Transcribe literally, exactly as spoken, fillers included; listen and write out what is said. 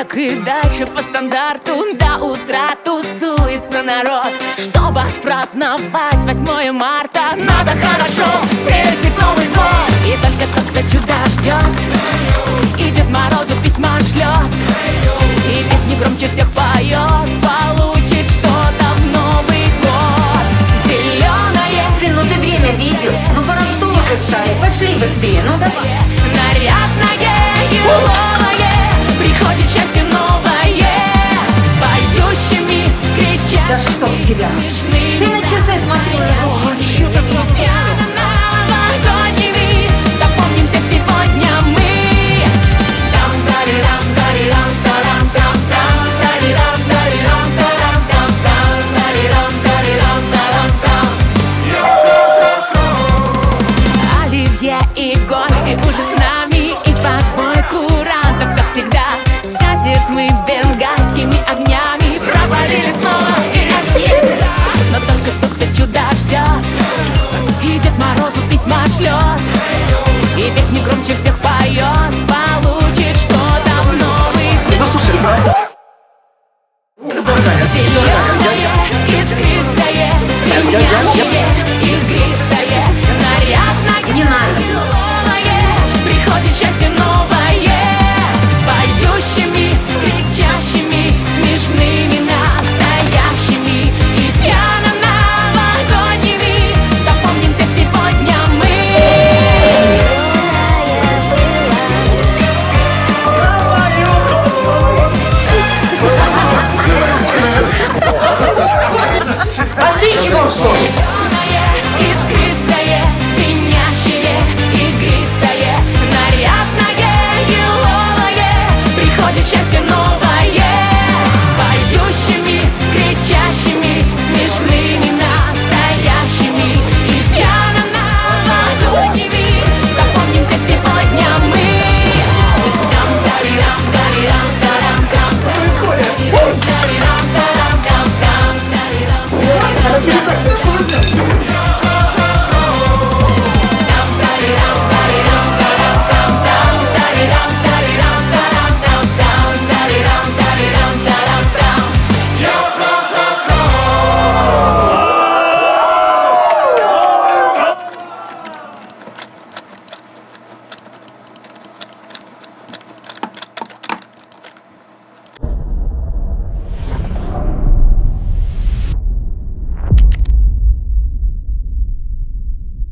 так и дальше по стандарту. До утра тусуется народ, чтобы отпраздновать восьмое марта. Надо хорошо встретить Новый год. И только тот, кто чуда ждет, и Дед Морозу письма шлет, и песни громче всех поет, получит что-то в Новый год. Зеленое. Сын, ну ты время видел? Ну пора в стол уже ставить. Пошли быстрее, ну давай. Нарядное, еловое, приходит счастье новое, поющими, кричат. Да чтоб тебя. Смешными. Ты на часы смотри, не должен. Чё ты смотришь? Новогодними запомнимся сегодня мы. Оливье и гости уже с нами, и подбой курантов, как всегда. Скатерть мы бенгальскими огнями пропалили снова и опять. Но только тот, кто чуда ждет, и Дед Морозу письма шлет, и песни громче всех поет, получит что-то в Новый год. Ну слушай, Зеленое, искристое, звенящее.